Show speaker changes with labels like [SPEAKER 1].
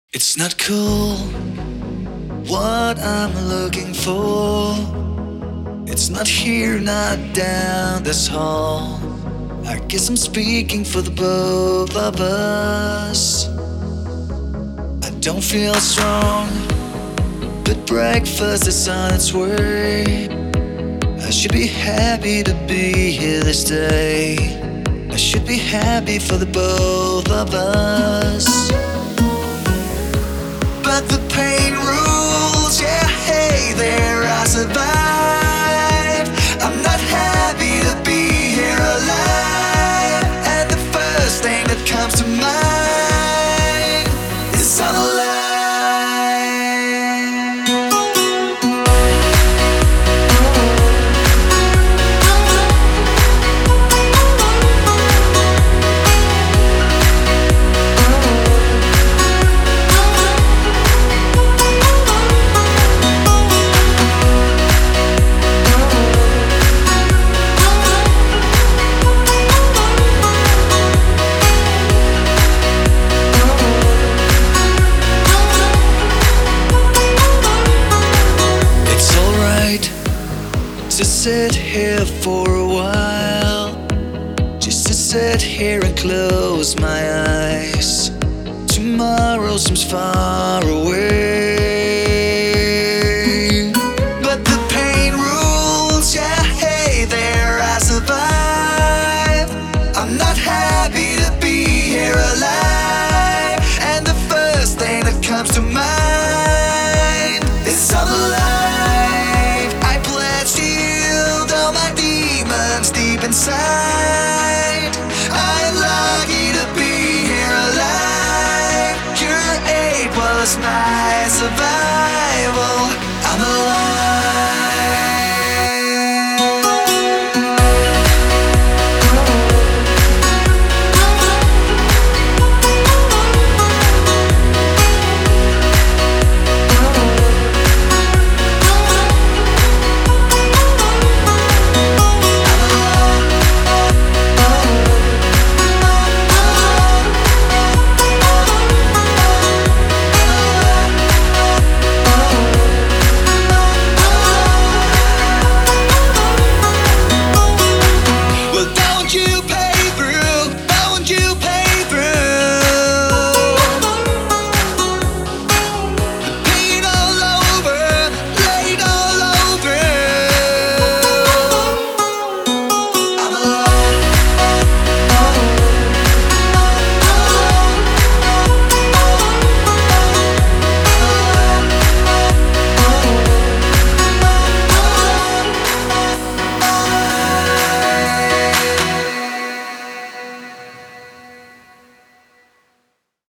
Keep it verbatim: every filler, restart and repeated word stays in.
[SPEAKER 1] It's not cool what I'm looking for. It's not here, not down this hall. I guess I'm speaking for the both of us. I don't feel strong, but breakfast is on its way. I should be happy to be here this day. I should be happy for the both of us. But the pain rules, yeah, hey there, I survive. I'm not happy to be here alive. And the first thing that comes to mind is I'm alive. To sit here for a while, just to sit here and close my eyes. Tomorrow seems far away, but the pain rules, yeah, hey there, I survive. I'm not happy to be here alive, and the first thing that comes to mind is I'm alive. Deep inside, I'm lucky to be here alive. Your aid was my survival. I'm alive.